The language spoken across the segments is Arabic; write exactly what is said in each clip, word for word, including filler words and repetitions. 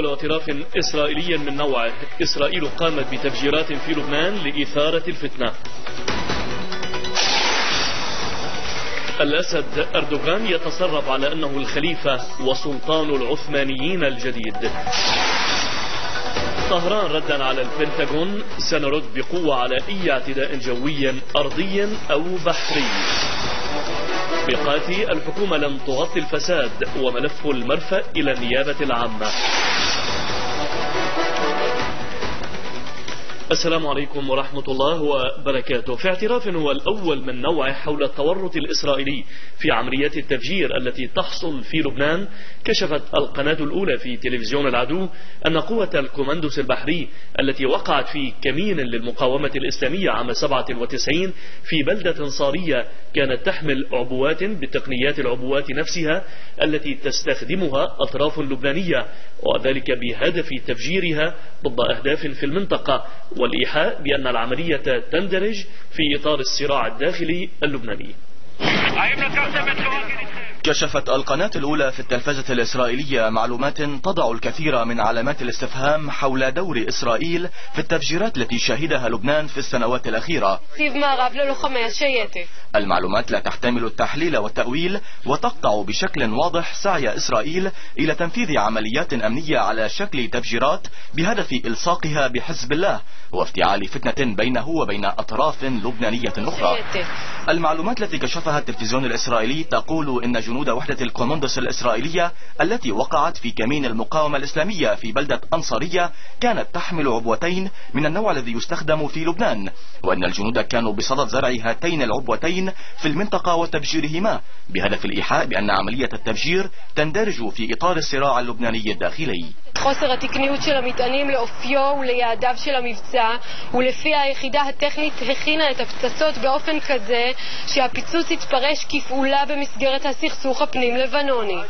أول اعتراف إسرائيلي من نوعه. إسرائيل قامت بتفجيرات في لبنان لإثارة الفتنة. الأسد أردوغان يتصرف على أنه الخليفة وسلطان العثمانيين الجديد. طهران ردا على البنتاغون: سنرد بقوة على أي اعتداء جوي أرضي أو بحري. ميقاتي: الحكومة لن تغطي الفساد وملف المرفأ إلى النيابة العامة. السلام عليكم ورحمة الله وبركاته. في اعتراف هو الأول من نوعه حول التورط الإسرائيلي في عمليات التفجير التي تحصل في لبنان، كشفت القناة الأولى في تلفزيون العدو أن قوة الكوماندوس البحري التي وقعت في كمين للمقاومة الإسلامية عام سبعة وتسعين في بلدة صارية كانت تحمل عبوات بتقنيات العبوات نفسها التي تستخدمها أطراف لبنانية، وذلك بهدف تفجيرها ضد أهداف في المنطقة، والإيحاء بأن العملية تندرج في إطار الصراع الداخلي اللبناني. كشفت القناة الأولى في التلفزة الإسرائيلية معلومات تضع الكثير من علامات الاستفهام حول دور إسرائيل في التفجيرات التي شهدها لبنان في السنوات الأخيرة. المعلومات لا تحتمل التحليل والتأويل، وتقطع بشكل واضح سعي إسرائيل إلى تنفيذ عمليات أمنية على شكل تفجيرات بهدف إلصاقها بحزب الله وافتعال فتنة بينه وبين أطراف لبنانية أخرى. المعلومات التي كشفها التلفزيون الإسرائيلي تقول إن جنود وحدة الكوماندوس الإسرائيلية التي وقعت في كمين المقاومة الإسلامية في بلدة أنصارية كانت تحمل عبوتين من النوع الذي يستخدم في لبنان، وأن الجنود كانوا بصدد زرع هاتين العبوتين في المنطقة وتفجيرهما بهدف الإيحاء بأن عملية التفجير تندرج في إطار الصراع اللبناني الداخلي. חוסר התקניות של המטענים לאופיו וליעדיו של המבצע, ולפי היחידה הטכנית הכינה את הפצצות באופן כזה שהפיצוץ יתפרש כפעולה במסגרת הסכסוך הפנים לבנוני.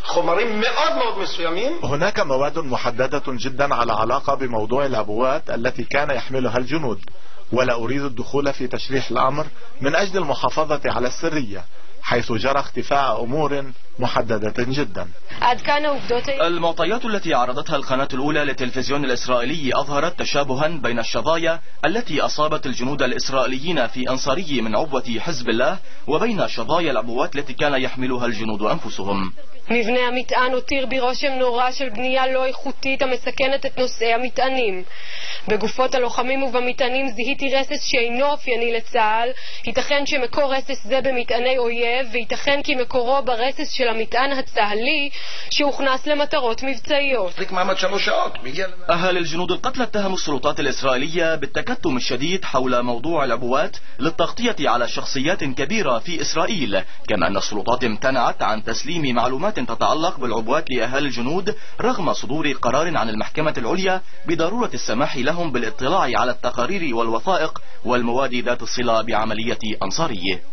هناك مواد محددة جدا على علاقة بموضوع العبوات التي كان يحملها الجنود، ولا أريد الدخول في تشريح الأمر من أجل المحافظة على السرية، حيث جرى اختفاء أمور محددة جدا. المعطيات التي عرضتها القناة الأولى للتلفزيون الإسرائيلي أظهرت تشابها بين الشظايا التي أصابت الجنود الإسرائيليين في أنصاري من عبوة حزب الله وبين شظايا العبوات التي كان يحملها الجنود أنفسهم. מבנה המטען הותיר בי רושם נורא של בנייה לא איכותית המסכנת את נושאי המטענים. בגופות הלוחמים ובמטענים זיהיתי רסס שאינו אופייני לצה"ל. ייתכן שמקור רסס זה במטעני אויב, וייתכן כי מקורו ברסס של המטען הצה"לי שהוכנס למטרות מבצעיות. أهل الجنود القتلى اتهموا السلطات الإسرائيلية بالتكتم الشديد حول موضوع العبوات للتغطية على شخصيات كبيرة في إسرائيل، كما أن السلطات امتنعت عن تسليم معلومات تتعلق بالعبوات لأهالي الجنود رغم صدور قرار عن المحكمة العليا بضرورة السماح لهم بالاطلاع على التقارير والوثائق والمواد ذات الصلة بعملية أنصارية.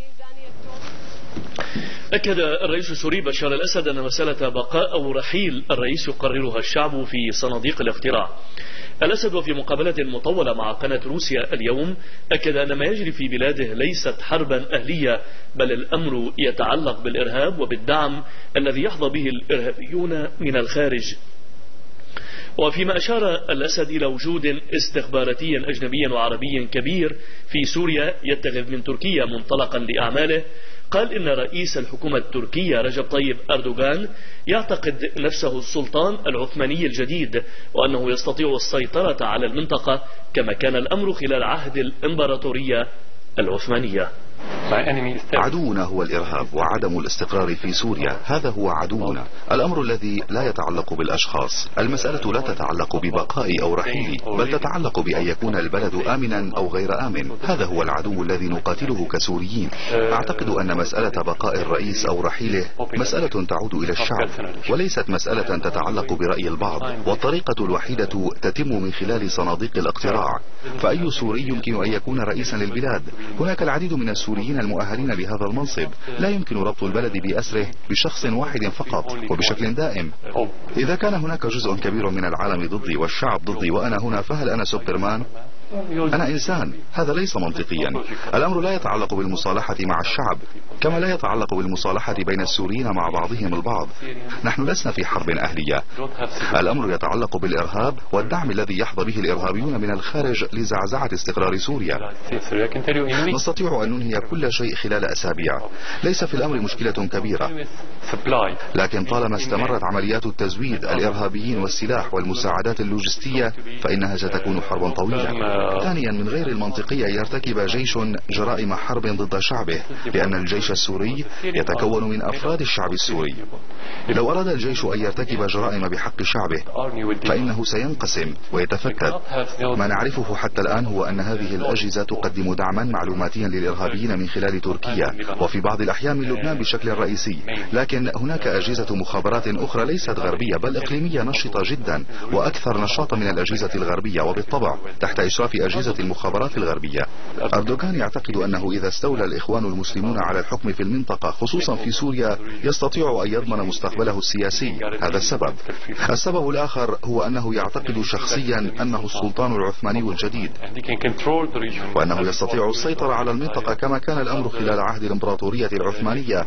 أكد الرئيس السوري بشار الأسد أن مسألة بقاء أو رحيل الرئيس يقررها الشعب في صناديق الاقتراع. الأسد وفي مقابلة مطولة مع قناة روسيا اليوم أكد أن ما يجري في بلاده ليست حربا أهلية، بل الأمر يتعلق بالإرهاب وبالدعم الذي يحظى به الإرهابيون من الخارج. وفيما أشار الأسد إلى وجود استخباراتي أجنبي وعربي كبير في سوريا يتخذ من تركيا منطلقا لأعماله، قال إن رئيس الحكومة التركية رجب طيب أردوغان يعتقد نفسه السلطان العثماني الجديد، وأنه يستطيع السيطرة على المنطقة كما كان الأمر خلال عهد الإمبراطورية العثمانية. عدونا هو الإرهاب وعدم الاستقرار في سوريا، هذا هو عدونا. الأمر الذي لا يتعلق بالأشخاص، المسألة لا تتعلق ببقاء أو رحيل، بل تتعلق بأن يكون البلد آمنا أو غير آمن. هذا هو العدو الذي نقاتله كسوريين. أعتقد أن مسألة بقاء الرئيس أو رحيله مسألة تعود إلى الشعب، وليست مسألة تتعلق برأي البعض، والطريقة الوحيدة تتم من خلال صناديق الاقتراع. فأي سوري يمكن أن يكون رئيسا للبلاد؟ هناك العديد من السوريين المؤهلين لهذا المنصب، لا يمكن ربط البلد بأسره بشخص واحد فقط وبشكل دائم. إذا كان هناك جزء كبير من العالم ضدي والشعب ضدي وأنا هنا، فهل أنا سوبرمان؟ أنا إنسان، هذا ليس منطقيا. الأمر لا يتعلق بالمصالحة مع الشعب، كما لا يتعلق بالمصالحة بين السوريين مع بعضهم البعض. نحن لسنا في حرب أهلية. الأمر يتعلق بالإرهاب والدعم الذي يحظى به الإرهابيون من الخارج لزعزعة استقرار سوريا. نستطيع أن ننهي كل شيء خلال أسابيع، ليس في الأمر مشكلة كبيرة، لكن طالما استمرت عمليات التزويد، الإرهابيين والسلاح والمساعدات اللوجستية، فإنها ستكون حربا طويلة. ثانيا، من غير المنطقي أن يرتكب جيش جرائم حرب ضد شعبه، لأن الجيش السوري يتكون من أفراد الشعب السوري. لو أراد الجيش أن يرتكب جرائم بحق شعبه فإنه سينقسم ويتفتت. ما نعرفه حتى الآن هو أن هذه الأجهزة تقدم دعما معلوماتيا للإرهابيين من خلال تركيا، وفي بعض الأحيان من لبنان بشكل رئيسي، لكن هناك أجهزة مخابرات أخرى ليست غربية بل إقليمية نشطة جدا وأكثر نشاطا من الأجهزة الغربية، وبالطبع تحت إشراف أجهزة المخابرات الغربية. أردوغان يعتقد أنه إذا استولى الإخوان المسلمون على الحكم في المنطقة خصوصا في سوريا يستطيع أن يضمن مستقبله السياسي. هذا السبب. السبب الآخر هو أنه يعتقد شخصيا أنه السلطان العثماني الجديد، وأنه يستطيع السيطرة على المنطقة كما كان الأمر خلال عهد الإمبراطورية العثمانية.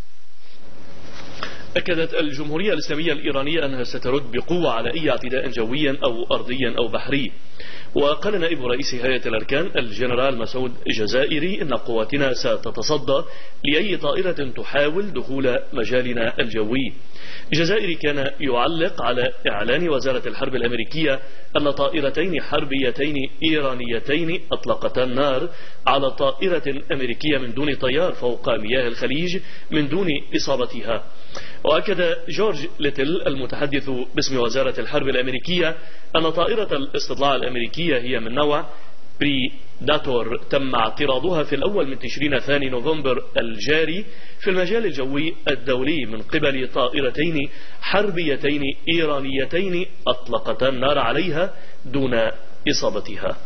أكدت الجمهورية الإسلامية الإيرانية أنها سترد بقوة على أي اعتداء جوي أو أرضي أو بحري. وقال نائب رئيس هيئة الأركان الجنرال مسعود جزائري إن قواتنا ستتصدى لأي طائرة تحاول دخول مجالنا الجوي. جزائري كان يعلق على إعلان وزارة الحرب الأمريكية أن طائرتين حربيتين إيرانيتين أطلقتا النار على طائرة أمريكية من دون طيار فوق مياه الخليج من دون إصابتها. وأكد جورج ليتل المتحدث باسم وزارة الحرب الأمريكية أن طائرة الاستطلاع الأمريكية هي من نوع بريداتور تم اعتراضها في الأول من تشرين ثاني نوفمبر الجاري في المجال الجوي الدولي من قبل طائرتين حربيتين إيرانيتين أطلقتا النار عليها دون إصابتها.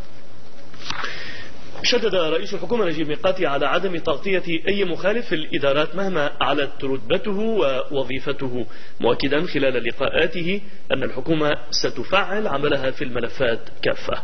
شدد رئيس الحكومة نجيب ميقاتي على عدم تغطية أي مخالف في الإدارات مهما علت رتبته ووظيفته، مؤكدا خلال لقاءاته أن الحكومة ستفعل عملها في الملفات كافة.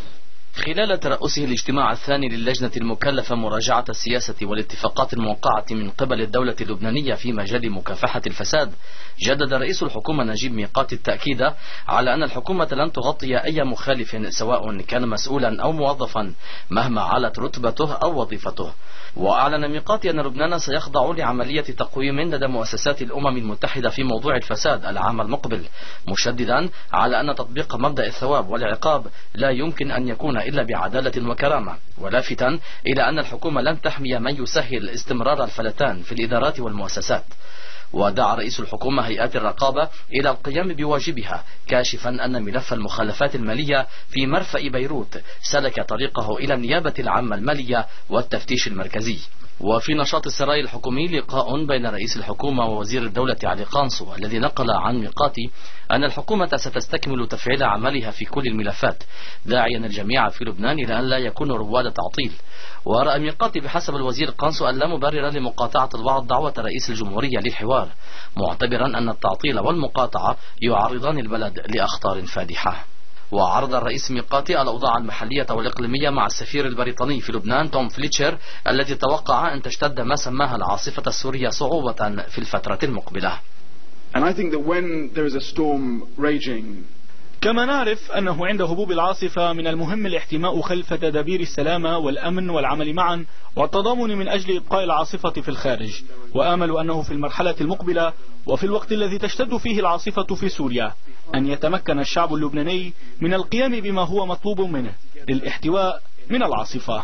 خلال ترأسه الاجتماع الثاني للجنة المكلفة مراجعة السياسة والاتفاقات الموقعة من قبل الدولة اللبنانية في مجال مكافحة الفساد، جدد رئيس الحكومة نجيب ميقاتي التأكيد على أن الحكومة لن تغطي أي مخالف سواء كان مسؤولا أو موظفا مهما علت رتبته أو وظيفته. وأعلن ميقاتي أن لبنان سيخضع لعملية تقويم لدى مؤسسات الأمم المتحدة في موضوع الفساد العام المقبل، مشددا على أن تطبيق مبدأ الثواب والعقاب لا يمكن أن يكون إلا بعدالة وكرامة، ولافتا إلى أن الحكومة لن تحمي من يسهل استمرار الفلتان في الإدارات والمؤسسات. ودعا رئيس الحكومة هيئات الرقابة إلى القيام بواجبها، كاشفا أن ملف المخالفات المالية في مرفأ بيروت سلك طريقه إلى النيابة العامة المالية والتفتيش المركزي. وفي نشاط السراي الحكومي لقاء بين رئيس الحكومة ووزير الدولة علي قانصو الذي نقل عن ميقاتي أن الحكومة ستستكمل تفعيل عملها في كل الملفات، داعيا الجميع في لبنان إلى أن لا يكون رواد تعطيل. ورأى ميقاتي بحسب الوزير قانصو أن لا مبرر لمقاطعة البعض دعوة رئيس الجمهورية للحوار، معتبرا أن التعطيل والمقاطعة يعرضان البلد لأخطار فادحة. وعرض الرئيس ميقاتي الأوضاع المحلية والإقليمية مع السفير البريطاني في لبنان توم فليتشر الذي توقع أن تشتد ما سماها العاصفة السورية صعوبة في الفترة المقبلة. And I think that when there is a storm raging, كما نعرف أنه عند هبوب العاصفة من المهم الاحتماء خلف تدابير السلامة والأمن والعمل معا والتضامن من أجل إبقاء العاصفة في الخارج. وآمل أنه في المرحلة المقبلة وفي الوقت الذي تشتد فيه العاصفة في سوريا أن يتمكن الشعب اللبناني من القيام بما هو مطلوب منه للاحتواء من العاصفة.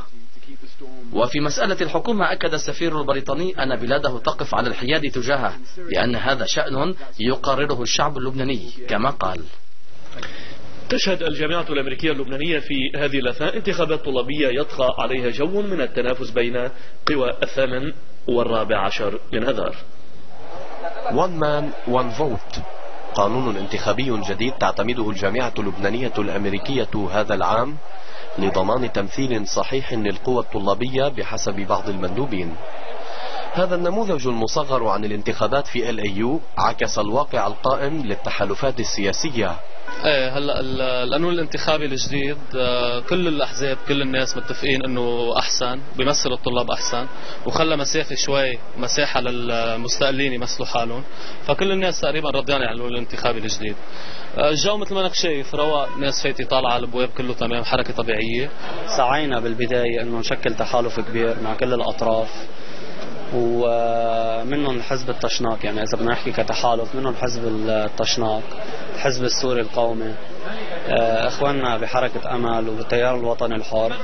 وفي مسألة الحكومة أكد السفير البريطاني أن بلاده تقف على الحياد تجاهه، لأن هذا شأن يقرره الشعب اللبناني كما قال. تشهد الجامعة الأمريكية اللبنانية في هذه الأثناء انتخابات طلابية يطغى عليها جو من التنافس بين قوى الثامن والرابع عشر من أذار. One man one vote قانون انتخابي جديد تعتمده الجامعة اللبنانية الأمريكية هذا العام لضمان تمثيل صحيح للقوى الطلابية بحسب بعض المندوبين. هذا النموذج المصغر عن الانتخابات في إل إيه يو عكس الواقع القائم للتحالفات السياسية، ايه هلا القانون الانتخابي الجديد كل الاحزاب كل الناس متفقين انه احسن، بيمثل الطلاب احسن، وخلى مسافه شوي مساحه للمستقلين يمثلوا حالهم، فكل الناس تقريبا رضيانه عن القانون الانتخابي الجديد. الجو مثل ما انك شايف رواق، ناس فايتي طالعه على الابواب كله تمام، حركه طبيعيه. سعينا بالبدايه انه نشكل تحالف كبير مع كل الاطراف، ومنهم حزب التشناق، يعني إذا بدنا نحكي كتحالف منهم حزب التشناق، الحزب السوري القومي، إخواننا بحركة أمل وبالتيار الوطني الحر،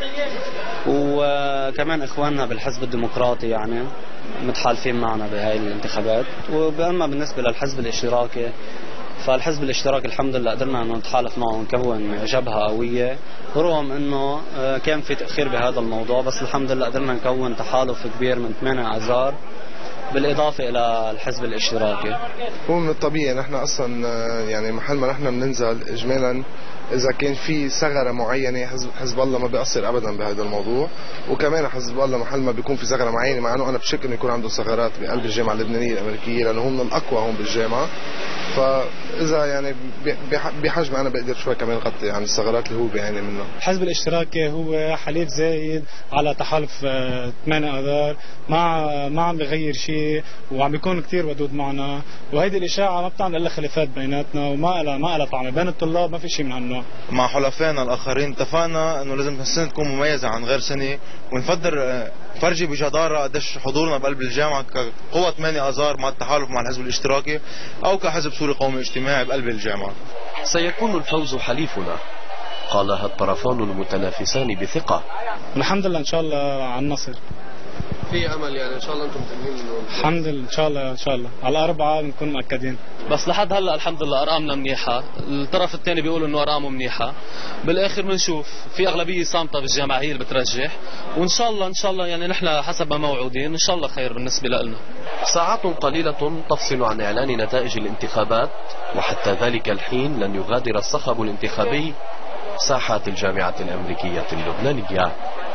وكمان إخواننا بالحزب الديمقراطي يعني متحالفين معنا بهاي الانتخابات. وأما بالنسبة للحزب الاشتراكي فالحزب الاشتراكي الحمد لله قدرنا انه نتحالف معه ونكون جبهة قوية، رغم انه كان في تأخير بهذا الموضوع، بس الحمد لله قدرنا نكون تحالف كبير من ثمانية احزاب بالإضافة إلى الحزب الاشتراكي. هو من الطبيعي نحن أصلا يعني محل ما نحن بننزل إجمالا إذا كان في ثغرة معينة حزب, حزب الله ما بيقصر أبدا بهذا الموضوع، وكمان حزب الله محل ما بيكون في ثغرة معينة، مع أنه أنا بشك إنه يكون عنده ثغرات بقلب الجامعة اللبنانية الأمريكية لأنه هو من الأقوى هون بالجامعة، فإذا يعني بحجم أنا بقدر شوي كمان غطي عن الثغرات اللي هو بيعاني منها. الحزب الاشتراكي هو حليف زايد على تحالف ثمانية آذار، ما ما عم بغير شيء وعم بيكون كثير ودود معنا، وهيدي الإشاعة ما بتعمل إلا خلافات بيناتنا وما لها ما لها طعمة بين الطلاب، ما في شيء من هالنوع. مع حلفائنا الآخرين اتفقنا إنه لازم السنة تكون مميزة عن غير سنة، ونفدر فرجي بجدارة قديش حضورنا بقلب الجامعة كقوة ثمانية آذار مع التحالف مع الحزب الاشتراكي أو كحزب سوري قومي اجتماعي بقلب الجامعة. سيكون الفوز حليفنا، قالها الطرفان المتنافسان بثقة. الحمد لله إن شاء الله على النصر. في امل يعني ان شاء الله انتم متأملين انه الحمد لله ان شاء الله ان شاء الله على الاربعه بنكون مؤكدين. بس لحد هلا الحمد لله ارقامنا منيحه، الطرف الثاني بيقول انه ارقامه منيحه، بالاخر بنشوف في اغلبيه صامته بالجامعه هي اللي بترجح، وان شاء الله ان شاء الله يعني نحن حسب ما موعودين ان شاء الله خير بالنسبه لنا. ساعات قليله تفصل عن اعلان نتائج الانتخابات، وحتى ذلك الحين لن يغادر الصخب الانتخابي ساحات الجامعه الامريكيه اللبنانيه.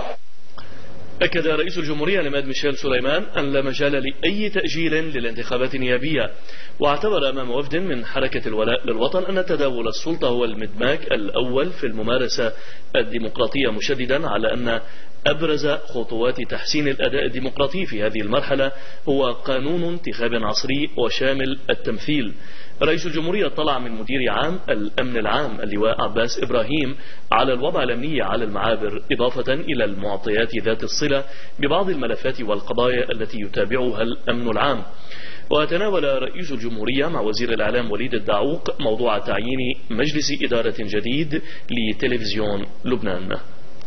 أكد رئيس الجمهورية العماد ميشيل سليمان أن لا مجال لأي تأجيل للانتخابات النيابية، واعتبر أمام وفد من حركة الولاء للوطن أن تداول السلطة هو المدماج الأول في الممارسة الديمقراطية، مشددا على أن أبرز خطوات تحسين الأداء الديمقراطي في هذه المرحلة هو قانون انتخاب عصري وشامل التمثيل. رئيس الجمهورية طلع من مدير عام الأمن العام اللواء عباس إبراهيم على الوضع الأمني على المعابر، إضافة إلى المعطيات ذات الصلة ببعض الملفات والقضايا التي يتابعها الأمن العام. وتناول رئيس الجمهورية مع وزير الإعلام وليد الدعوق موضوع تعيين مجلس إدارة جديد لتلفزيون لبنان.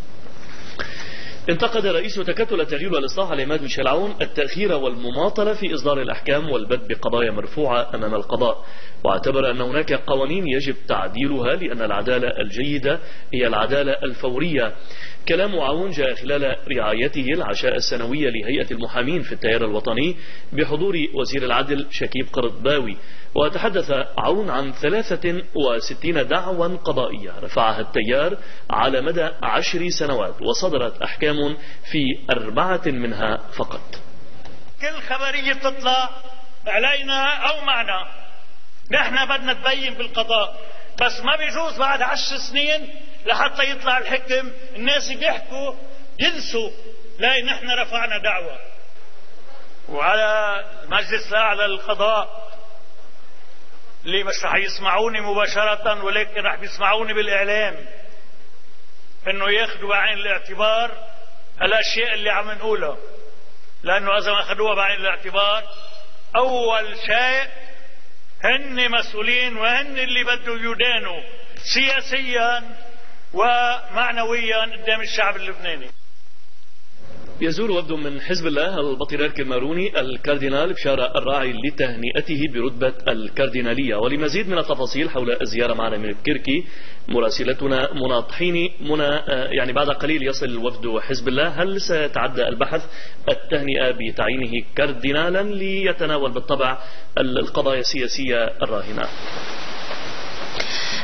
انتقد رئيس تكتل التغيير والإصلاح العماد ميشيل عون التأخير والمماطلة في إصدار الأحكام والبت بقضايا مرفوعة أمام القضاء، واعتبر أن هناك قوانين يجب تعديلها لأن العدالة الجيدة هي العدالة الفورية. كلام عون جاء خلال رعايته العشاء السنوية لهيئة المحامين في التيار الوطني بحضور وزير العدل شكيب قرطباوي، وتحدث عون عن ثلاثة وستين دعوى قضائية رفعها التيار على مدى عشر سنوات، وصدرت أحكام في أربعة منها فقط. كل خبرية تطلع علينا أو معنا، نحن بدنا نبين بالقضاء، بس ما بيجوز بعد عشر سنين لحتى يطلع الحكم الناس بيحكوا ينسوا لا نحن رفعنا دعوة. وعلى المجلس الأعلى للقضاء اللي مش رح يسمعوني مباشرة ولكن رح يسمعوني بالإعلام انه ياخذوا بعين الاعتبار الاشياء اللي عم نقولها، لانه اذا ما اخذوها بعين الاعتبار اول شيء هن مسؤولين وهن اللي بدوا يدانوا سياسيا ومعنويا قدام الشعب اللبناني. يزور وفد من حزب الله البطريرك الماروني الكاردينال بشارة الراعي لتهنئته برتبة الكاردينالية. ولمزيد من التفاصيل حول الزيارة معنا من الكركي مراسلتنا منى طحيني. منى، يعني بعد قليل يصل وفد حزب الله، هل سيتعدى البحث التهنئة بتعيينه كاردينالا ليتناول بالطبع القضايا السياسية الراهنة؟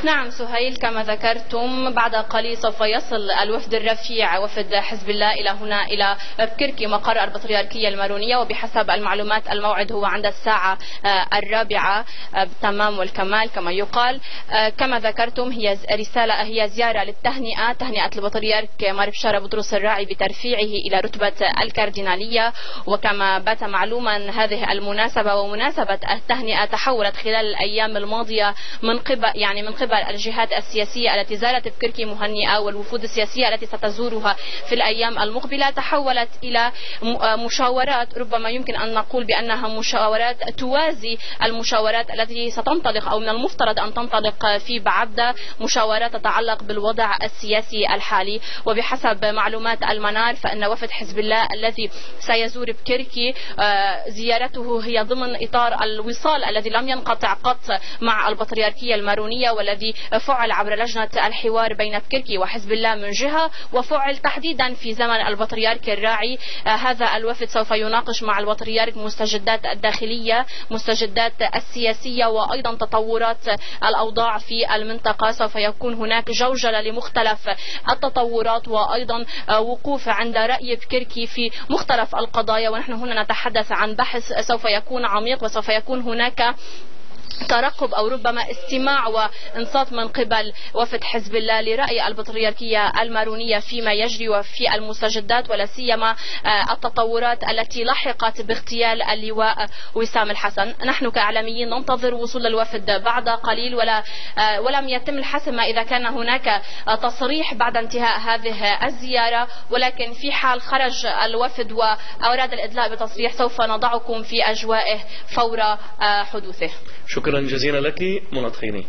نعم سهيل، كما ذكرتم بعد قليل سوف يصل الوفد الرفيع وفد حزب الله إلى هنا إلى بكركي مقر البطريركية المارونية، وبحسب المعلومات الموعد هو عند الساعة الرابعة بالتمام والكمال كما يقال. كما ذكرتم هي رسالة هي زيارة للتهنئة، تهنئة البطريرك مار بشارة بطرس الراعي بترفيعه إلى رتبة الكاردينالية. وكما بات معلوما هذه المناسبة ومناسبة التهنئة تحولت خلال الأيام الماضية من قبل يعني من قبل الجهات السياسية التي زارت بكركي مهنئة والوفود السياسية التي ستزورها في الأيام المقبلة، تحولت إلى مشاورات ربما يمكن أن نقول بأنها مشاورات توازي المشاورات التي ستنطلق أو من المفترض أن تنطلق في بعبدة، مشاورات تتعلق بالوضع السياسي الحالي. وبحسب معلومات المنار فإن وفد حزب الله الذي سيزور بكركي زيارته هي ضمن إطار الوصال الذي لم ينقطع قط مع البطريركية المارونية، والذي فعل عبر لجنة الحوار بين بكركي وحزب الله من جهة، وفعل تحديدا في زمن البطريرك الراعي. هذا الوفد سوف يناقش مع البطريرك مستجدات الداخلية، مستجدات السياسية، وأيضا تطورات الأوضاع في المنطقة. سوف يكون هناك جوجلة لمختلف التطورات، وأيضا وقوف عند رأي بكركي في مختلف القضايا. ونحن هنا نتحدث عن بحث سوف يكون عميق، وسوف يكون هناك ترقب أو ربما استماع وانصات من قبل وفد حزب الله لرأي البطريركية المارونية فيما يجري وفي المستجدات، ولا سيما التطورات التي لحقت باغتيال اللواء وسام الحسن. نحن كإعلاميين ننتظر وصول الوفد بعد قليل، ولا ولم يتم الحسم إذا كان هناك تصريح بعد انتهاء هذه الزيارة، ولكن في حال خرج الوفد وأراد الإدلاء بتصريح سوف نضعكم في أجوائه فور حدوثه. شكرا جزيلا لك منى طحيني.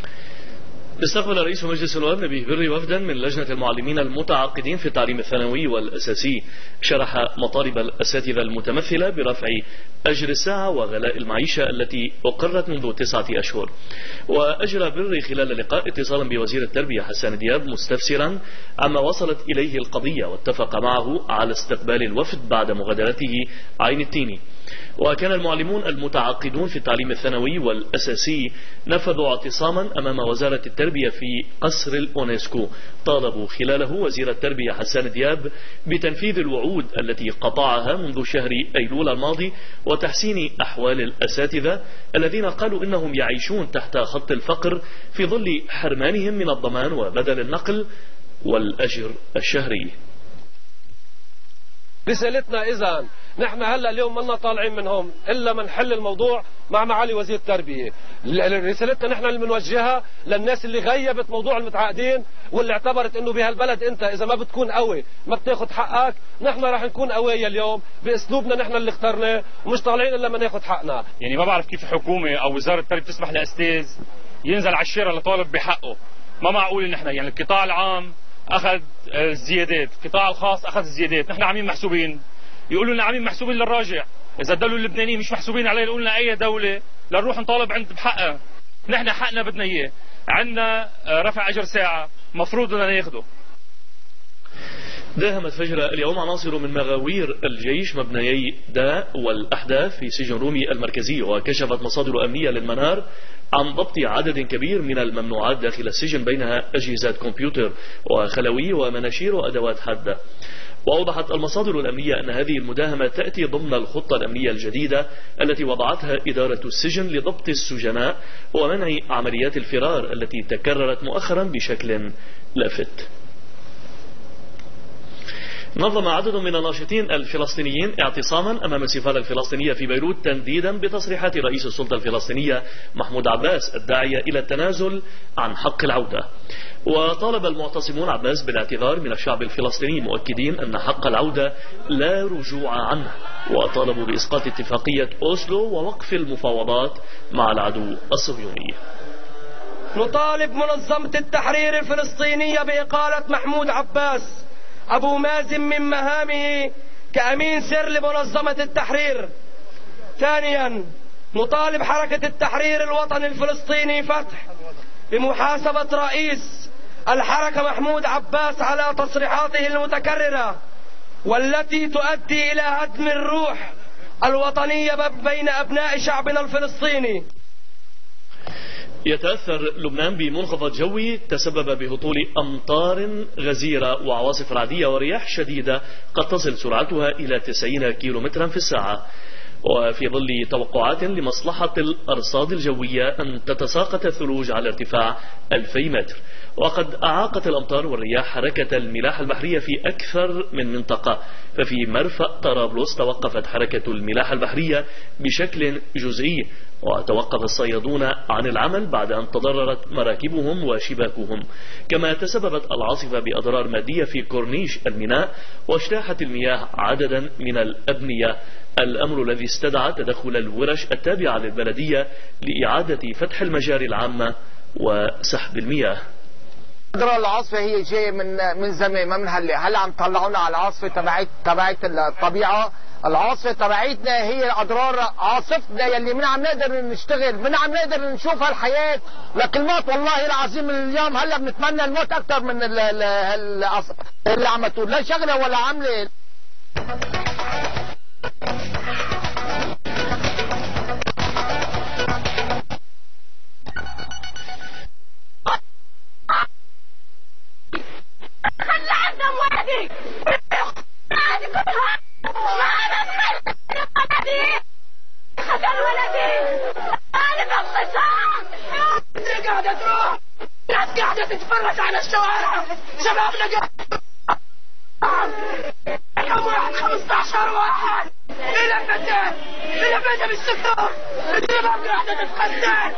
استقبل رئيس مجلس النواب نبيه بري وفدا من لجنة المعلمين المتعاقدين في التعليم الثانوي والأساسي، شرح مطالب الأساتذة المتمثلة برفع أجر الساعة وغلاء المعيشة التي أقرت منذ تسعة أشهر. وأجرى بري خلال اللقاء اتصالا بوزير التربية حسان دياب مستفسرا عما وصلت إليه القضية، واتفق معه على استقبال الوفد بعد مغادرته عين التيني. وكان المعلمون المتعاقدون في التعليم الثانوي والأساسي نفذوا اعتصاما أمام وزارة التربية في قصر الأونسكو، طالبوا خلاله وزير التربية حسان دياب بتنفيذ الوعود التي قطعها منذ شهر أيلول الماضي وتحسين أحوال الأساتذة الذين قالوا إنهم يعيشون تحت خط الفقر في ظل حرمانهم من الضمان وبدل النقل والأجر الشهري. رسالتنا إذا نحن هلا اليوم منا طالعين منهم الا من حل الموضوع مع معالي وزير التربيه. رسالتنا نحن اللي بنوجهها للناس اللي غيبت موضوع المتعاقدين واللي اعتبرت انه بهالبلد انت اذا ما بتكون قوي ما بتاخذ حقك. نحن راح نكون قويه اليوم باسلوبنا نحن اللي اخترناه، ومش طالعين الا ما ناخذ حقنا. يعني ما بعرف كيف حكومه او وزاره التربيه تسمح لاستاذ ينزل على الشارع لطالب بحقه. ما معقول نحن يعني القطاع العام اخذ الزيادات، القطاع الخاص اخذ الزيادات، نحن عاملين محسوبين. يقولوا لنا عاملين محسوبين للراجع، اذا الدوله اللبنانيين مش محسوبين عليه يقولوا لنا اي دوله لنروح نطالب عند بحقها. نحن حقنا بدنا اياه، عندنا رفع اجر ساعه مفروض بدنا ناخده. داهمت فجر اليوم عناصر من مغاوير الجيش مبنيي داء والأحداث في سجن رومي المركزي، وكشفت مصادر أمنية للمنار عن ضبط عدد كبير من الممنوعات داخل السجن، بينها أجهزة كمبيوتر وخلوي ومناشير وأدوات حادة. وأوضحت المصادر الأمنية أن هذه المداهمة تأتي ضمن الخطة الأمنية الجديدة التي وضعتها إدارة السجن لضبط السجناء ومنع عمليات الفرار التي تكررت مؤخرا بشكل لافت. نظم عدد من الناشطين الفلسطينيين اعتصاما أمام السفارة الفلسطينية في بيروت تنديدا بتصريحات رئيس السلطة الفلسطينية محمود عباس الداعية إلى التنازل عن حق العودة. وطالب المعتصمون عباس بالاعتذار من الشعب الفلسطيني، مؤكدين أن حق العودة لا رجوع عنه، وطالبوا بإسقاط اتفاقية أوسلو ووقف المفاوضات مع العدو الصهيوني. نطالب منظمة التحرير الفلسطينية بإقالة محمود عباس أبو مازن من مهامه كأمين سر لمنظمة التحرير. ثانيا نطالب حركة التحرير الوطني الفلسطيني فتح بمحاسبة رئيس الحركة محمود عباس على تصريحاته المتكررة والتي تؤدي إلى هدم الروح الوطنية بين أبناء شعبنا الفلسطيني. يتأثر لبنان بمنخفض جوي تسبب بهطول أمطار غزيرة وعواصف رعدية ورياح شديدة قد تصل سرعتها إلى تسعين كيلومترا في الساعة، وفي ظل توقعات لمصلحة الأرصاد الجوية أن تتساقط الثلوج على ارتفاع ألفي متر. وقد أعاقت الأمطار والرياح حركة الملاحة البحرية في أكثر من منطقة، ففي مرفأ طرابلس توقفت حركة الملاحة البحرية بشكل جزئي، وتوقف الصيادون عن العمل بعد أن تضررت مراكبهم وشباكهم. كما تسببت العاصفة بأضرار مادية في كورنيش الميناء واجتاحت المياه عددا من الأبنية، الأمر الذي استدعى تدخل الورش التابعة للبلدية لإعادة فتح المجاري العامة وسحب المياه. أضرار العاصفة هي جاية من من زمان، ما من هلا، هلا عم طلعونا على العاصفة تبعت تبعت الطبيعة. العاصفة تبعتنا هي أضرار عاصفتنا يلي من عم نقدر نشتغل، من عم نقدر نشوف هالحياة لكلمات والله العظيم. اليوم هلا بنتمنى الموت أكثر من اللي عملتوه، لا شغلة ولا عملة. خلى عنا موادي هذه كلها معنا ولدي خلى ولدي انا باختصار الناس قاعده تروح، الناس قاعده تتفرج على الشوارع، شبابنا قاعد كم واحد خمسطعش واحد الى متى الى متى بالسكر الشباب قاعده تتقتل.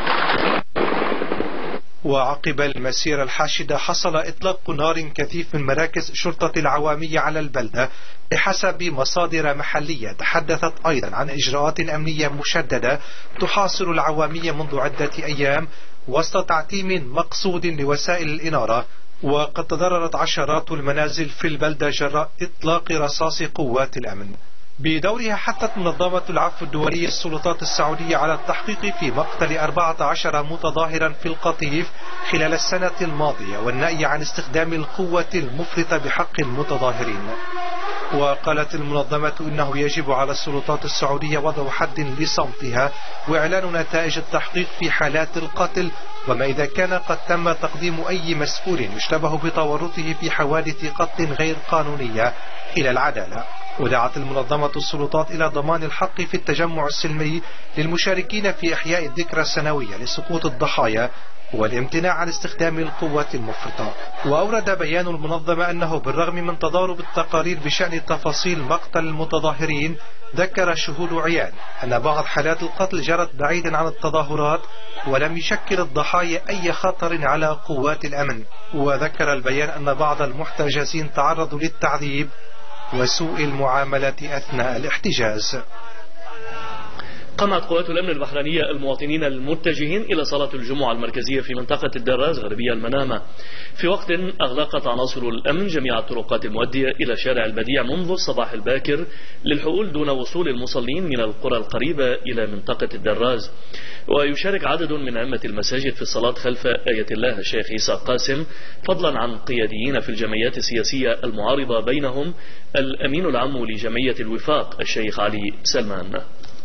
وعقب المسيرة الحاشدة حصل إطلاق نار كثيف من مراكز شرطة العوامية على البلدة بحسب مصادر محلية تحدثت أيضا عن إجراءات أمنية مشددة تحاصر العوامية منذ عدة أيام وسط تعتيم مقصود لوسائل الإنارة. وقد تضررت عشرات المنازل في البلدة جراء إطلاق رصاص قوات الأمن. بدورها حثت منظمة العفو الدولية السلطات السعودية على التحقيق في مقتل أربعة عشر متظاهرا في القطيف خلال السنة الماضية والنهي عن استخدام القوة المفرطة بحق المتظاهرين. وقالت المنظمة إنه يجب على السلطات السعودية وضع حد لصمتها وإعلان نتائج التحقيق في حالات القتل، وما إذا كان قد تم تقديم أي مسؤول يشتبه بتورطه في حوادث قتل غير قانونية إلى العدالة. ودعت المنظمة السلطات إلى ضمان الحق في التجمع السلمي للمشاركين في إحياء الذكرى السنوية لسقوط الضحايا والامتناع عن استخدام القوة المفرطة. وأورد بيان المنظمة أنه بالرغم من تضارب التقارير بشأن تفاصيل مقتل المتظاهرين، ذكر شهود عيان أن بعض حالات القتل جرت بعيدا عن التظاهرات ولم يشكل الضحايا أي خطر على قوات الأمن. وذكر البيان أن بعض المحتجزين تعرضوا للتعذيب وسوء المعاملة أثناء الاحتجاز. قمعت قوات الأمن البحرينية المواطنين المتجهين إلى صلاة الجمعة المركزية في منطقة الدراز غربية المنامة، في وقت أغلقت عناصر الأمن جميع الطرقات المؤدية إلى شارع البديع منذ الصباح الباكر للحقول دون وصول المصلين من القرى القريبة إلى منطقة الدراز. ويشارك عدد من أئمة المساجد في الصلاة خلف آية الله الشيخ عيسى قاسم، فضلا عن قياديين في الجمعيات السياسية المعارضة، بينهم الأمين العام لجمعية الوفاق الشيخ علي سلمان.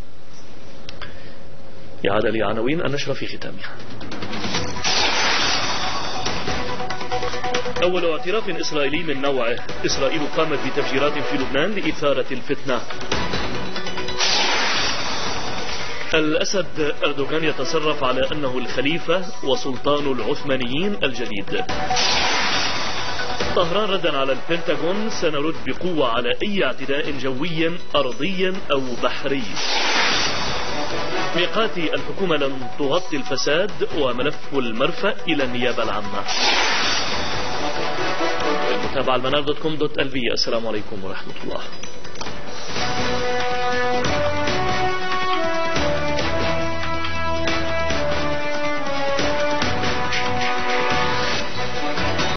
إعادة لعناوين النشرة في ختامها. أول اعتراف إسرائيلي من نوعه، إسرائيل قامت بتفجيرات في لبنان لإثارة الفتنة. الأسد أردوغان يتصرف على أنه الخليفة وسلطان العثمانيين الجديد. طهران ردا على البنتاغون، سنرد بقوة على أي اعتداء جوي أرضي أو بحري. ميقات الحكومة لن تغطي الفساد وملف المرفأ إلى النيابة العامة. المتابعة المنار دوت كوم دوت ال في. السلام عليكم ورحمة الله.